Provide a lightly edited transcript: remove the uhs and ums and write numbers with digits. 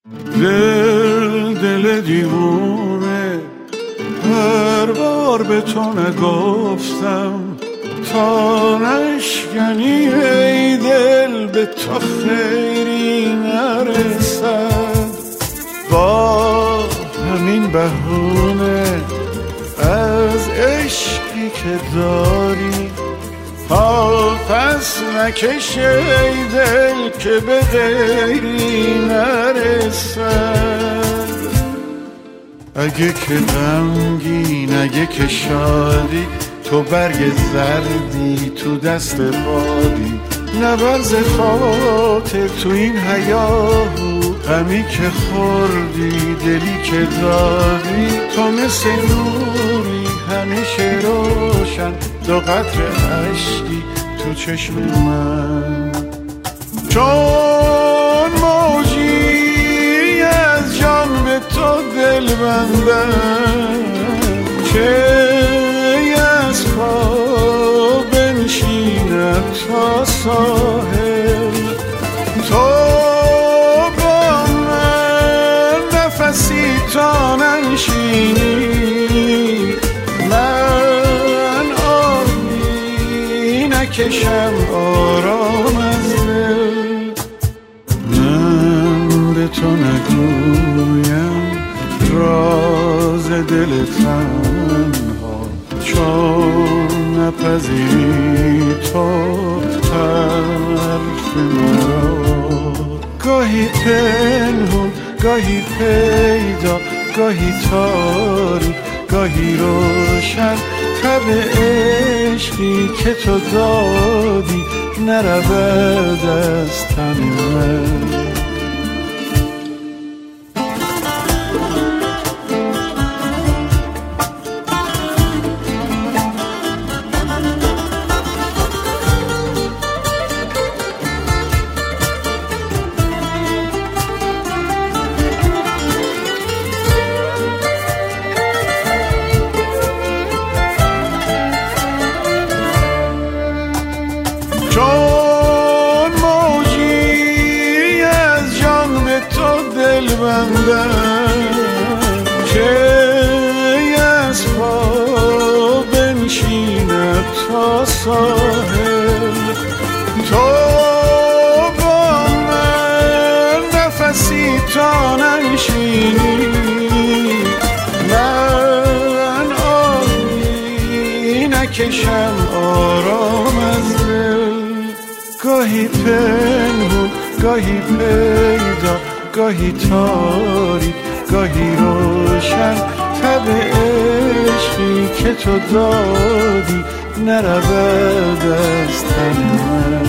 دل دیوونه، هر بار به تو نگفتم تا نشکنی ای دل به تو خیری نرسد. با همین بهونه از عشقی که داری پس نکش ای دل که به غیری نرسد. اگه که غمگین، اگه که شادی، تو برگ زردی تو دست بادی، نبر زفات تو این هیاهو، غمی که خوردی دلی که دادی، تو مثل نوری همیشه روشن، دو قطره اشکی تو چشم من. چون موجی از جان به تو دل بندم، که از پا بنشینم تا ساحل، تو با من نفسی تا ننشینی، من آبی نکشم آرام از دل. من به تو نگویم راز دل تنها، چون نپذیری تو حرف مرا. گاهی پنهون، گاهی پیدا، گاهی تاریک، گاهی روشن، تب عشقی که تو دادی نرود از تن من. چون موجی از جان به تو دل بندم، که از پا بنشینم تا ساحل، تو با من نفسی تا ننشینی، من آبی نکشم آرام از دل. گاهی پنهون، گاهی پیدا، گاهی تاریک، گاهی روشن، تب عشقی که تو دادی نرود از تن من.